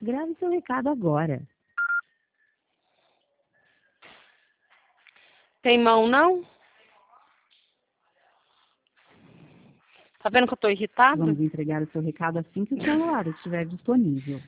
Grave seu recado agora. Tem mão, não? Tá vendo que eu tô irritada? Vamos entregar o seu recado assim que o celular estiver disponível.